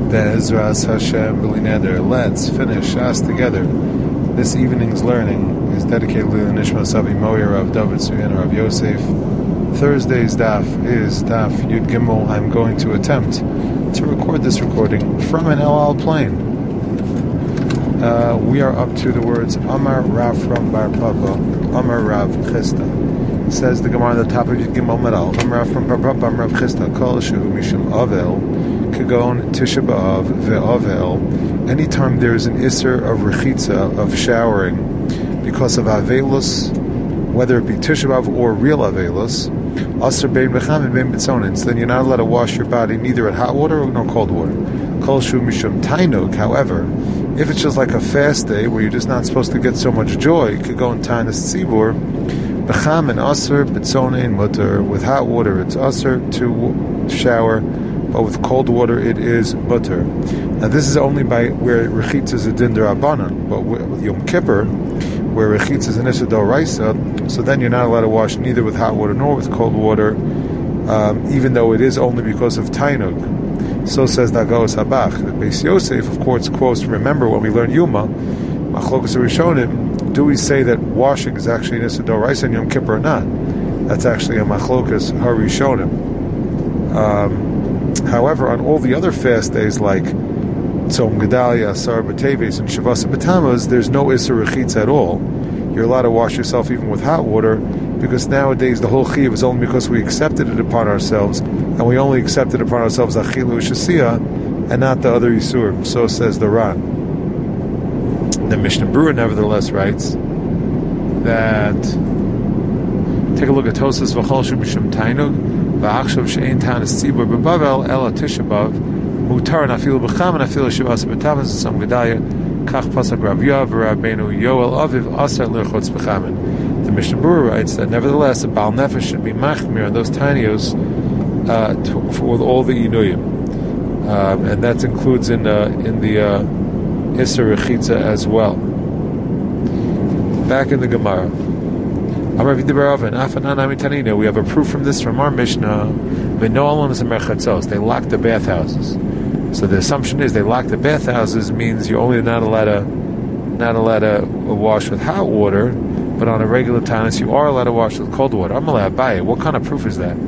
Be'ezras Hashem B'li Neder. Let's finish us together. This evening's learning is dedicated to the Nishma Savi Moyer of David Suyan Rav Yosef. Thursday's daf is daf Yud Gimel. I'm going to attempt to record this recording from an El Al plane. We are up to the words Amar Rav from Bar Papa, Amar Rav Chista. Says the Gemara on the top of Yud Gimel Meral, Amar Rav from Bar Papa, Amar Rav Chista, Kol Shehu Mishum Avel, Kagon Tisha B'Av Ve'avel. Anytime there is an Isser of Rechitza, of showering, because of Avelus, whether it be Tisha B'Av or real Avelus, Asr Bein B'Cham and Bein B'Tzonin, so then you're not allowed to wash your body neither at hot water or no cold water. Kol Shu Mishum Tainug, however, if it's just like a fast day where you're just not supposed to get so much joy, you could go in Tainas Tzibur, B'Cham and Asr B'Tzonin Mutter, with hot water it's Asr to shower, but with cold water it is mutter. Now this is only by where Rechitza is a din d'Rabbanan, but with Yom Kippur, where Rechitza is an Issa d'Oraisa, so then you're not allowed to wash neither with hot water nor with cold water, even though it is only because of Tainug. So says Nagos Habach. The Beis Yosef, of course, quotes, remember when we learned Yuma, Machlokas Rishonim, do we say that washing is actually an Issa d'Oraisa in Yom Kippur or not? That's actually a Machlokas HaRishonim. However, on all the other fast days like Tzom Gedalia, Asar B'Teves, and Shavasa B'Tamuz, there's no Isser Rechitza at all. You're allowed to wash yourself even with hot water, because nowadays the whole Chiyuv is only because we accepted it upon ourselves, and we only accepted upon ourselves Achilu Shasiya, and not the other Yisurim. So says the Ran. The Mishnah Berurah nevertheless writes that, take a look at Tosas V'chol Shu B'Shem Tainug, V'achshav she'ein Tainas Tzibur B'Bavel Ela Tisha B'Av Mutar Nafilu B'Cham Nafilu Shavas B'Tavas Tzom Gedalia Kach Pasuk Rav Yav Rabbeinu Yoel Aviv Asar L'Chotz B'Chamin. The Mishnah Berurah writes that nevertheless a Baal Nefesh should be machmir on those tinios for all the Inuyim, and that includes in the Isser Rechitza as well. Back in the Gemara. We have a proof from this from our Mishnah. They lock the bathhouses. So the assumption is they lock the bathhouses means you're only not allowed to wash with hot water, but on a regular tanis you are allowed to wash with cold water. I'm allowed to buy it. What kind of proof is that?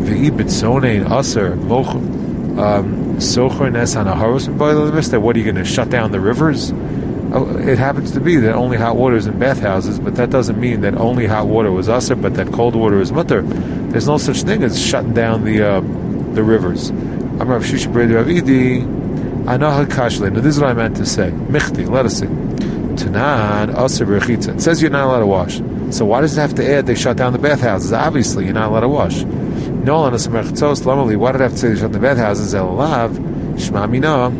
What are you going to shut down the rivers? It happens to be that only hot water is in bathhouses, but that doesn't mean that only hot water was asr, but that cold water is mutter. There's no such thing as shutting down the rivers. I'm Rav Shisha Brei Ravidi. Anahal Kashle. Now this is what I meant to say. Michti, let us see. Tanan asr rechitza. It says you're not allowed to wash. So why does it have to add they shut down the bathhouses? Obviously you're not allowed to wash. No, why did it have to say they shut the bathhouses? Elav Shma Mina.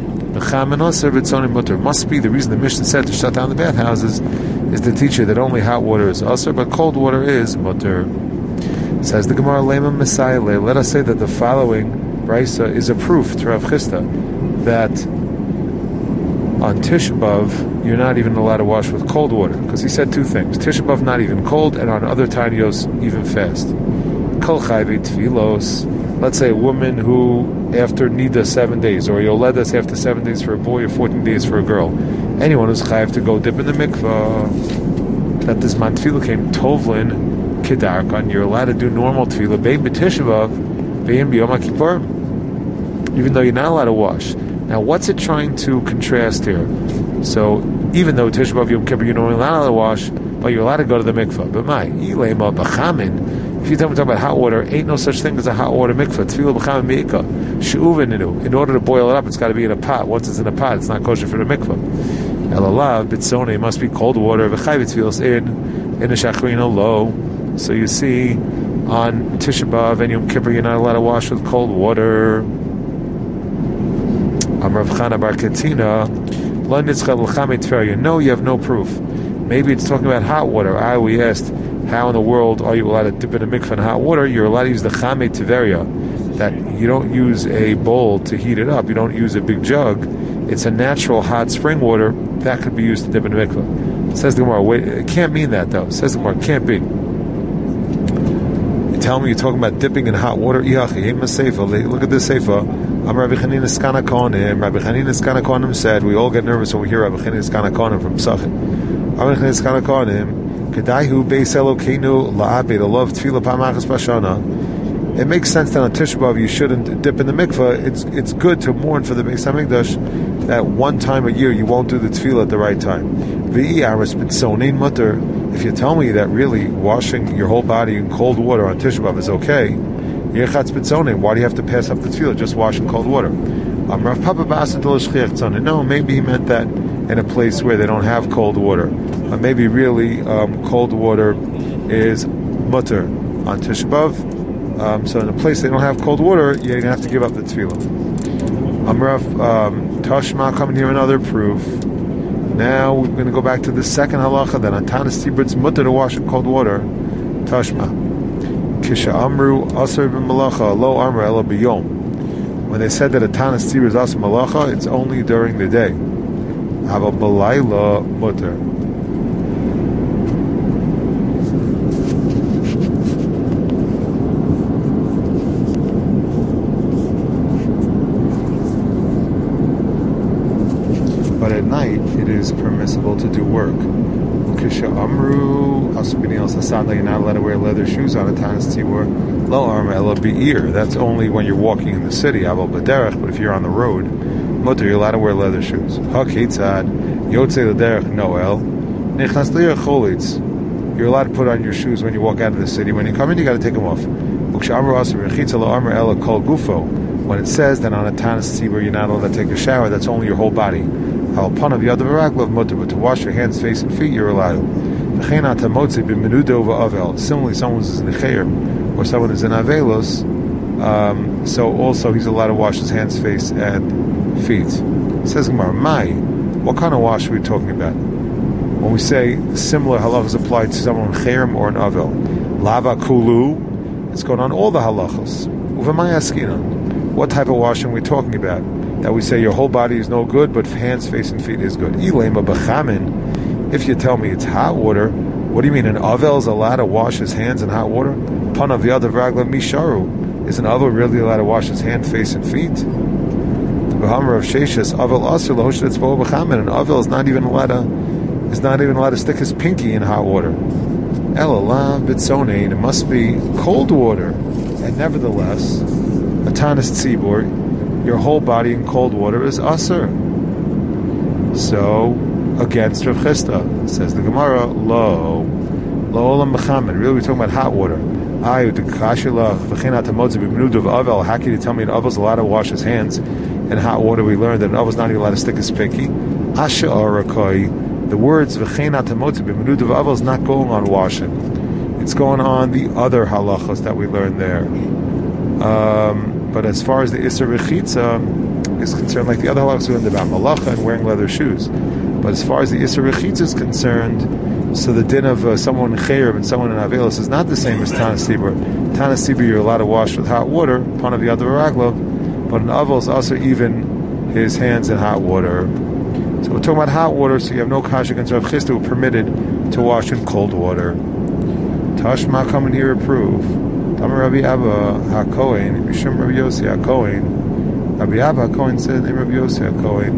Must be the reason the Mishnah said to shut down the bathhouses is to teach you that only hot water is asr, but cold water is mutter. Says the Gemara, Lema Messiah. Let us say that the following brisa is a proof to Rav Chista that on Tisha B'Av you're not even allowed to wash with cold water, because he said two things: Tisha B'Av not even cold, and on other tinios even fast. Kol chayvi tfilos. Let's say a woman who, after Nida 7 days, or Yoledas after 7 days for a boy, or 14 days for a girl, anyone who's chayav to go dip in the mikvah, that this man tefillah came tovlin kedarkan, you're allowed to do normal tefillah, bein b'tisha b'av, bein b'yom HaKippur, even though you're not allowed to wash. Now, what's it trying to contrast here? So, even though Tisha B'Av Yom Kippur you're not allowed to wash, but you're allowed to go to the mikvah. But ilema b'chamin. If you talk about hot water, ain't no such thing as a hot water mikvah. Tefillah b'chamin meika. She'uveninu. In order to boil it up, it's got to be in a pot. Once it's in a pot, it's not kosher for the mikvah. Elalav b'tzone, it must be cold water. V'chayv tefillas in a shachrina low. So you see, on Tisha B'Av and Yom Kippur, you're not allowed to wash with cold water. Amar Rav Chana bar Katina. No, you have no proof. Maybe it's talking about hot water. We asked, how in the world are you allowed to dip in a mikvah in hot water? You're allowed to use the chame tiveria, that you don't use a bowl to heat it up. You don't use a big jug. It's a natural hot spring water that could be used to dip in a mikvah. Says the Gemara, wait, it can't mean that though. Says the Gemara, it can't be. You tell me you're talking about dipping in hot water. Look at this seifa. Rabbi Chanina Skana Kohanim. Rabbi Chanina Skana Kohanim said, we all get nervous when we hear Rabbi Chanina Skana Kohanim from Psachim. Rabbi Chanina Skana Kohanim, Kedaihu Beis Elokeinu La'abe, the love Tefillah Pamachas Bashana. It makes sense that on Tisha B'Av you shouldn't dip in the mikveh. It's good to mourn for the Beis Hamikdash that one time a year you won't do the tefillah at the right time. If you tell me that really washing your whole body in cold water on Tisha B'Av is okay, why do you have to pass up the tefillah? Just wash in cold water. No, maybe he meant that in a place where they don't have cold water. Maybe really cold water is mutter on Tisha B'Av. So in a place they don't have cold water, you're going to have to give up the tefillah. Amrav Tashma coming here another proof. Now we're going to go back to the second halacha that on Tanis Tzibur it's mutter to wash in cold water. Tashma. Kisha Amru Asar b'Malacha Lo Amr Ela B'Yom. When they said that a Tanis Tzibur is Asar Malacha, it's only during the day. Aval B'Layla mutter. But at night, it is permissible to do work. Kisha Amru, you're not allowed to wear leather shoes on a Tanis Tzibur. Lo Arma Ela Be'ir. That's only when you're walking in the city. Aval B'derech. But if you're on the road, mutter, you're allowed to wear leather shoes. Haketzad Yotzei L'derech Noel Nechnas Li'er Cholitz. You're allowed to put on your shoes when you walk out of the city. When you come in, you got to take them off. When it says that on a Tanis Tzibur you're not allowed to take a shower, that's only your whole body. But to wash your hands, face, and feet, you're allowed. Similarly, someone is in the Necheir or someone is in Avelos, so also he's allowed to wash his hands, face, and feet. It says Gemara, what kind of wash are we talking about? When we say similar halachas apply to someone in Chayrim or in Avel, Lava Kulu, it's going on all the halachas. What type of washing are we talking about? That we say your whole body is no good, but hands, face, and feet is good. If you tell me it's hot water, what do you mean an Avel is allowed to wash his hands in hot water? Panav Yadav Ragla Misharu. Is an Avel really allowed to wash his hand, face, and feet? The Bahamar of Sheshas, Avel Asr Lahoshet Tzbo B'chamin. An Avel is not even allowed to stick his pinky in hot water. Elalam Bitzonein. It must be cold water. And nevertheless, a Tanis Tzibur, your whole body in cold water is Asr. So, against Rav Chisda, says the Gemara, Lo Olam B'chamin. Really, we're talking about hot water. How can you tell me an Avel is allowed to wash his hands in hot water? We learned that an Avel is not even allowed to stick his pinky. Asha Arakoi. The words V'chena Tamotzi b'Menuda of Avel is not going on washing. It's going on the other halachas that we learned there. But as far as the Isser Rechitza is concerned, like the other halachas we learned about Malacha and wearing leather shoes. But as far as the Isser Rechitza is concerned, so the din of someone in Chayrim and someone in Avelos is not the same as Tanis Tzibur. Tanis Tzibur you're allowed to wash with hot water, Panav Yadav Raglav, but in Avel is also even his hands in hot water. So we're talking about hot water, so you have no kasha against Rav Chisda who permitted to wash in cold water. Tashma coming here approve. Tamar Rabbi Abba HaKohen, Mishum Rabbi Yossi HaKohen. Rabbi Abba HaKohen said, Rabbi Yossi HaKohen.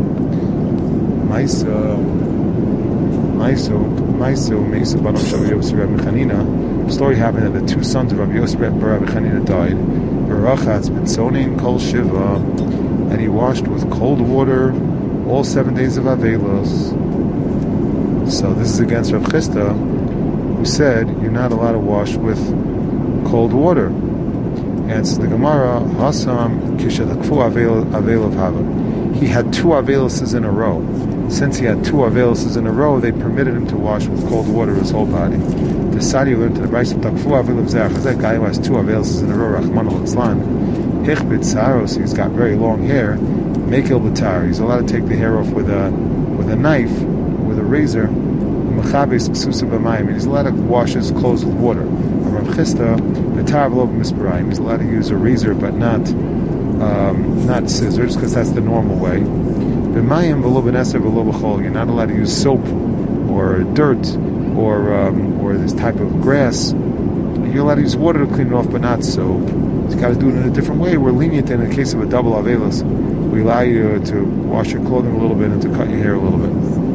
Maiso, Banov Rabbi Yossi Rabbi Chanina. The story happened that the two sons of Rabbi Yossi Rabbi Chanina died. Barachatz B'tzonin Kol Shiva, and he washed with cold water all 7 days of Avelos. So this is against Rav Chisda, who said you're not allowed to wash with cold water. Answers the Gemara, Hasam Kishatakfu Avelav Hava. He had two Aveloses in a row. Since he had two Aveloses in a row, they permitted him to wash with cold water his whole body. The Sadi learned to the Brayso Takfu Avelav Zach. That guy who has two Aveloses in a row, Rachman al-Islam, Hichbit Saros, he's got very long hair. Mekil B'tar, he's allowed to take the hair off with a knife, with a razor. Mechabes Psusa B'mayim, he's allowed to wash his clothes with water. Rav Chisda, B'tar V'lo B'misparayim, he's allowed to use a razor but not scissors, because that's the normal way. B'mayim V'lo B'neser V'lo B'chol, you're not allowed to use soap or dirt or this type of grass. You're allowed to use water to clean it off, but not soap. He's got to do it in a different way. We're lenient in the case of a double avelis. We allow you to wash your clothing a little bit and to cut your hair a little bit.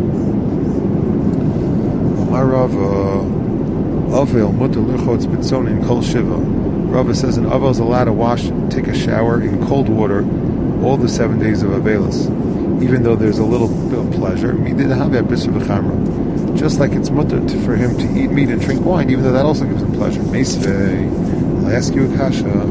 Rava says an Avel is allowed to take a shower in cold water all the 7 days of Avelis, even though there's a little bit of pleasure. Just like it's mutter for him to eat meat and drink wine, even though that also gives him pleasure. I'll ask you a kasha.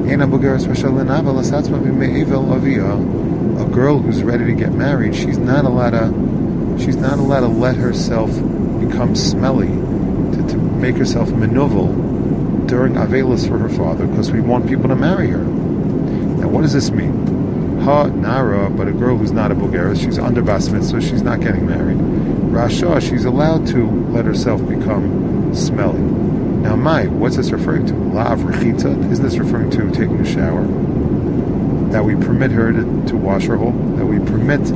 A girl who's ready to get married, she's not allowed to let herself become smelly, to make herself menuvel during Avelis for her father, because we want people to marry her. Now, what does this mean? Ha nara, but a girl who's not a bogeres, she's under bas mitzvah, she's not getting married. Rasha, she's allowed to let herself become smelly. Now, what's this referring to? La'av rechita, isn't this referring to taking a shower? That we permit her to wash her whole, that we permit,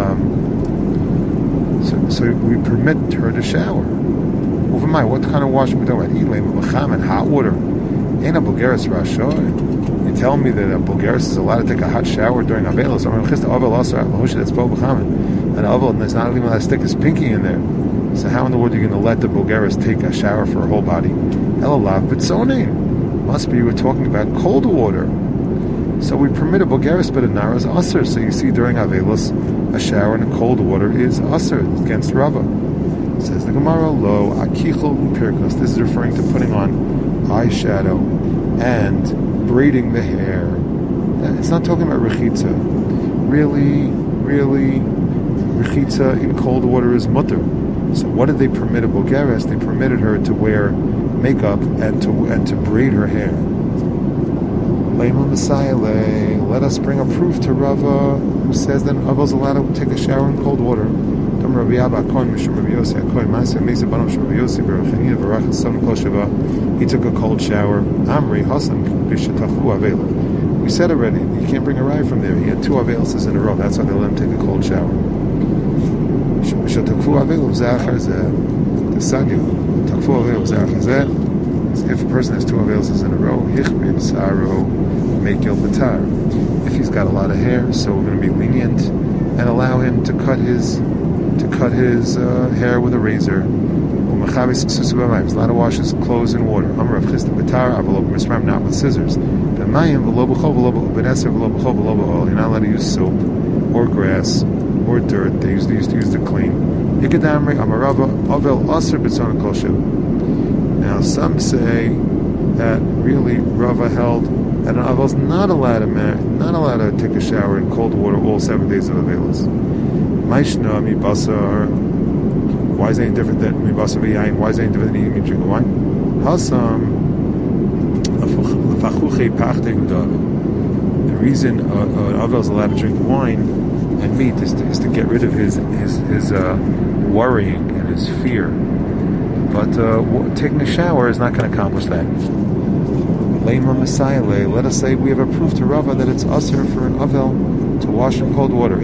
so we permit her to shower. What kind of washing we're talking about? Hot water. Ain't a bogeres rasha. You tell me that a bogeres is allowed to take a hot shower during Avelos. And Avel is not even allowed to stick his pinky in there. So how in the world are you going to let the bogeres take a shower for her whole body? Elalav b'tzonein. Must be we're talking about cold water. So we permit a bogeres, but a nara is aser. So you see during Avelos, a shower in cold water is aser against Rava. Says the Gemara, lo akichol upirkos. This is referring to putting on eyeshadow and braiding the hair. It's not talking about rechitza. Really, rechitza in cold water is mutter. So what did they permit a bogeres? They permitted her to wear makeup and to braid her hair. Leima Messiah, let us bring a proof to Rava, who says that Rava is allowed to take a shower in cold water. He took a cold shower. We said already, you can't bring a rye from there. He had 2 avelis in a row. That's why they let him take a cold shower. If a person has 2 avelis in a row, if he's got a lot of hair, so we're going to be lenient and allow him to cut his hair with a razor. He's allowed to wash his clothes in water. Not with scissors. You're not allowed to use soap or grass or dirt. They used to use to clean. Now some say that really Rava held that an Avel is not allowed to take a shower in cold water all 7 days of Avelis. Maishna mi basar. Why is it any different than mi basar v'yayin? Why is it any different than eating and drinking wine? Hasam lefachuchei pachtei udav. The reason an Avel is allowed to drink wine and meat is to get rid of his worrying and his fear. But taking a shower is not going to accomplish that. Let us say we have a proof to Rava that it's usher for an Avel to wash in cold water.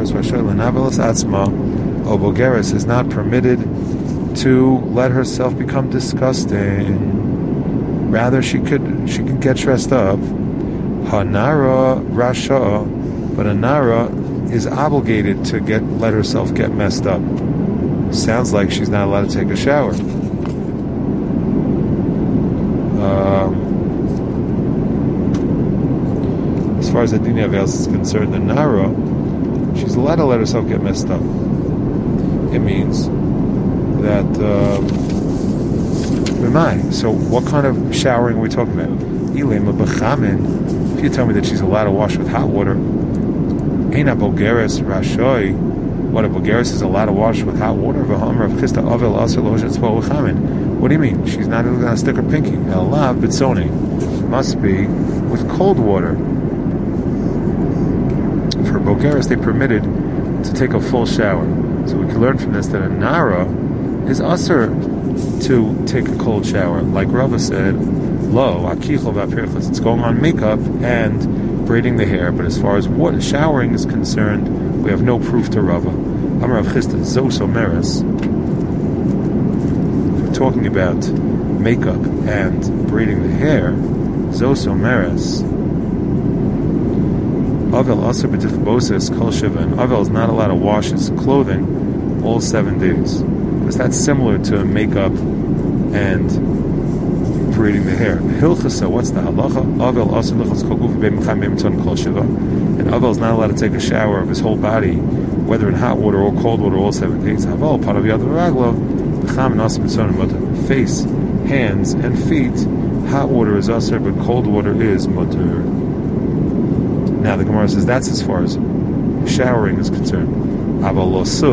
Bogeres is not permitted to let herself become disgusting. Rather, she can get dressed up. Hanara rasha, but a nara is obligated to let herself get messed up. Sounds like she's not allowed to take a shower. As far as the Dina Avelis is concerned, the Nara, she's allowed to let herself get messed up. It means that so what kind of showering are we talking about? If you tell me that she's allowed to wash with hot water, Eina Bogeres Rashoi, what a bogeres is allowed to wash with hot water. What do you mean? She's not even going to stick her pinky. Elav b'tzoni must be with cold water. For bogeres, they permitted to take a full shower. So we can learn from this that a nara is usher to take a cold shower. Like Rava said, lo akichol v'apirchos. It's going on makeup and braiding the hair. But as far as what showering is concerned, we have no proof to Rava. Amar Rav Chisda Zoso Meres. If we're talking about makeup and braiding the hair, Zos Omeres. Avel Aser B'Tichboses Kol Shiva, and Avel is not allowed to wash his clothing all 7 days. Because that's similar to makeup and braiding the hair. Hilchasa, what's the halacha? Avel Aser Lichos Kol Guf B'Mecham B'Mton Kol Shiva. And Avel is not allowed to take a shower of his whole body, whether in hot water or cold water, all 7 days. Haval, part of Yad V'Raglov, B'Cham and Aser B'Tzon Mutter. Face, hands, and feet, hot water is Aser, but cold water is Mutter. Now the Gemara says that's as far as showering is concerned. But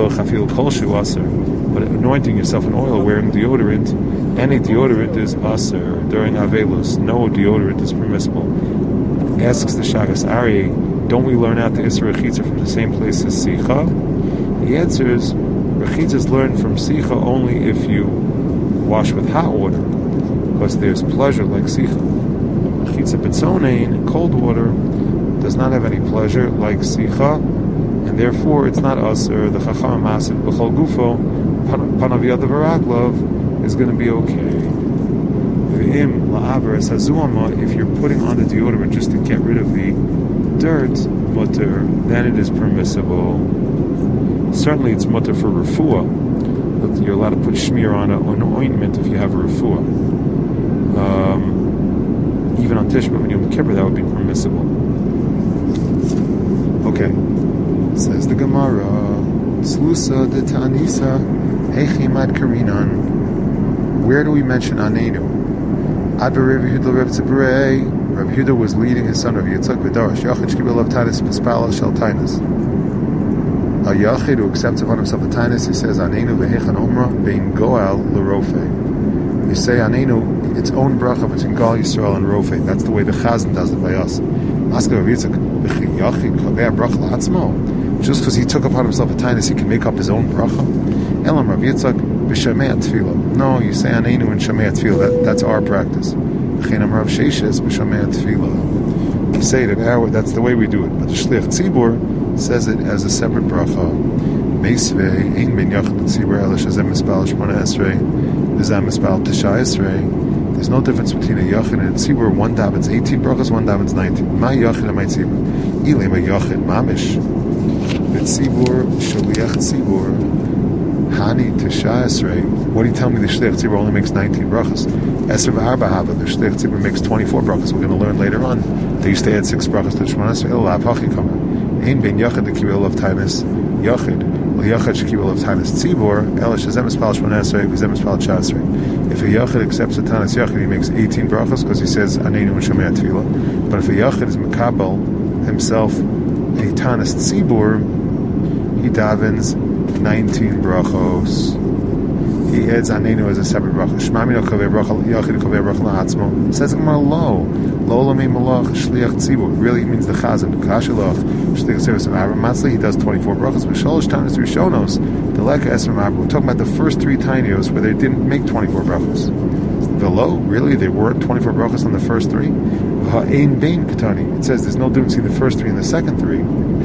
anointing yourself in oil, wearing deodorant, any deodorant is aser during Avelus. No deodorant is permissible. Asks the Shagas Ari, don't we learn out the Isra Rechitza from the same place as Sicha? He answers, Rechitza is learned from Sicha only if you wash with hot water, because there's pleasure like Sicha. Rechitza Betzonein, cold water, does not have any pleasure like Sicha, and therefore it's not Aser. The Chacham Masid B'chol Gufo, Panav Yad V'Raglov, is going to be okay. V'im La'aver Sazuama, if you're putting on the deodorant just to get rid of the dirt, mutter, then it is permissible. Certainly it's mutter for refuah. You're allowed to put shmear on an ointment if you have a refuah. Even on Tishba and Yom Kippur, that would be permissible. Okay, says the Gemara, Slusa de Ta'anisa, Hechimad Karinan. Where do we mention Anenu? Adva Rav Yehuda Rav Tzibirei. Rav Yehuda was leading his son Rav Yitzchak V'darash Yachid Shkibel of Tainus Pispala Shel Tainus. A Yachid who accepts upon himself a Tainus, he says Anenu V'hechan Omra Bein Goal L'Rofe. You say Anenu, its own bracha between Gal Yisrael and Rofe. That's the way the Chazan does it by us. Ask Rav Yitzchak, just because he took upon himself a tainus, he can make up his own bracha. Elam Rav Yitzchak b'shamei tefillah. No, you say Anenu and shamei tefillah. That's our practice. Chenam Rav Sheshes b'shamei tefillah. We say it our, that's the way we do it. But the Shliach Tzibur says it as a separate bracha. Meisvei ein ben yachid tzibur ela shezem mispal shmona esrei v'zem mispal tisha esrei. There's no difference between a yachid and a tzibur. One daven's 18 brachas, one daven's 19. My yachid and my tzibur. Ilem a yachid mamish. The tzibur shaliach tzibur hani tisha esrei. What do you tell me? The shliach tzibur only makes 19 brachas. Esrei v'arba hava. The shliach tzibur makes 24 brachas. We're going to learn later on. They used to add 6 brachas to Shemona Esrei. Elav hachi kamer. Ein ben yachid the kibel of tainus yachid. Yachid shekibel of tainus tzibur. Ela shezem espal Shemona Esrei v'zem espal tisha esrei. If a Yachid accepts the Tanas Yachid, he makes 18 brachas because he says Anenu and Shomei Tefillah. But if a Yachid is Mekabel himself a Tanas Tzibur, he davens 19 brachos. He adds Anenu as a separate bracha. Shmamino kaveh bracha Yachid kaveh bracha la'atzmo. Says Gemara lo lamei malach shliach tzibur. Really means the Chazan. Kashalach shliach service of Avram Matzli. He does 24 brachas. V'sholosh Tanas Rishonos. The Leka Esrim Avram. We're talking about the first 3 tainios where they didn't make 24 brachas. Velo, really, they weren't 24 brachas on the first 3. Ha'ein bein katani. It says there's no difference between the first 3 and the second 3.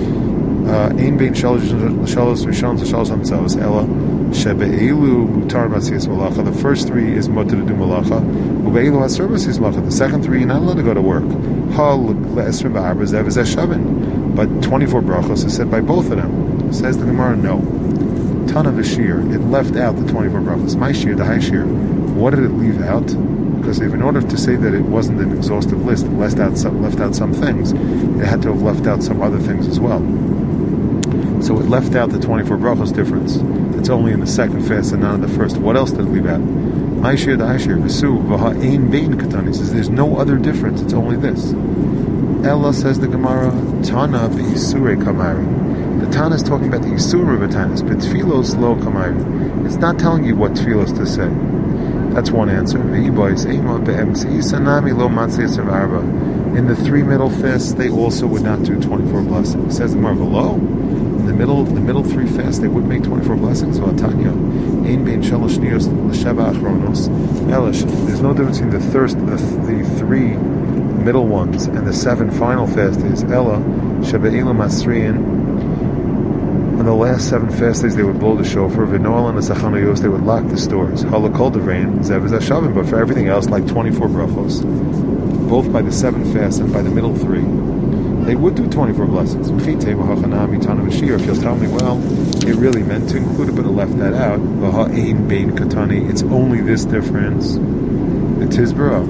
Ein bein shalosh rishonos shalosh hamtzavos ela. Shebe'elu mutar matziyas malacha. The first 3 is mutar to do malacha. Ube'elu hasur matziyas malacha. The second 3 you're not allowed to go to work. Ha le'esrim ba'arba zev zeh shavin. But 24 brachos is said by both of them. Says the Gemara, no. Tana v'shir. It left out the 24 brachos. My shir, the high shir. What did it leave out? Because if in order to say that it wasn't an exhaustive list, it left out some things. It had to have left out some other things as well. So it left out the 24 brachos difference. It's only in the second fast and not in the first. What else did it leave out? My shir, the high shir, v'su, v'ha ein bein katani. Says there's no other difference. It's only this. Ella, says the Gemara, Tana v'yisure kamari. The Tana is talking about the yisur of a Tanis, but tfilos lo kamari. It's not telling you what tfilos to say. That's one answer. In the 3 middle fasts, they also would not do 24 blessings. It says the Gemara below. In the middle 3 fasts, they would make 24 blessings. There's no difference between the 3 middle ones and the 7 final fast days. Ella shebe'ilu masriin In the last 7 fast days, they would blow the shofar. V'noel and the sachanayos, they would lock the stores. Halakol devrein zev zashavim. But for everything else, like 24 brachos, both by the 7 fasts and by the middle 3, they would do 24 blessings. If you'll tell me, well, it really meant to include it, but it left that out. It's only this difference. The Tizbara.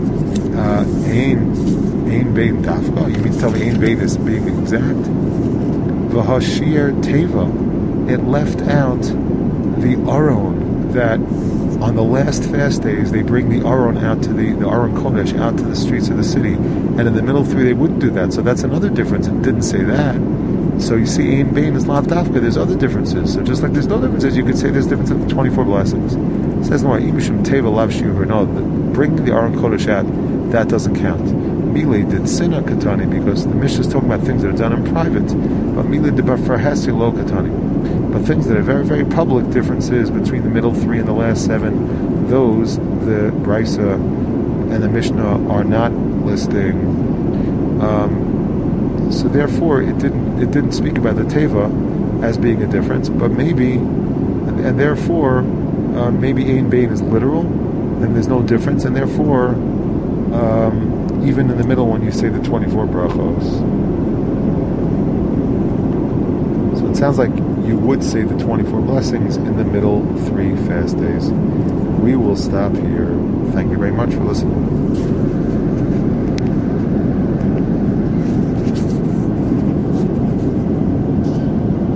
Ein bein dafka. You mean to tell me ein bein is being exact? V'hashir teva. It left out the aron, that on the last fast days they bring the aron out to the aron kodesh out to the streets of the city, and in the middle 3 they wouldn't do that. So that's another difference. It didn't say that. So you see, ein bein is lav dafka. There's other differences. So just like there's no differences, you could say there's difference in the 24 blessings. It says no, imishum teva lav shiur. No, bring the aron kodesh out, that doesn't count. Mile did sinna katani, because the Mishnah is talking about things that are done in private. But mile did farhasi lo katani. But things that are very, very public, differences between the middle 3 and the last 7, those the Brisa and the Mishnah are not listing. So therefore, it didn't speak about the teva as being a difference, but maybe, and therefore, maybe ein bein is literal, and there's no difference, and therefore, even in the middle one, you say the 24 brachos. So it sounds like you would say the 24 blessings in the middle 3 fast days. We will stop here. Thank you very much for listening.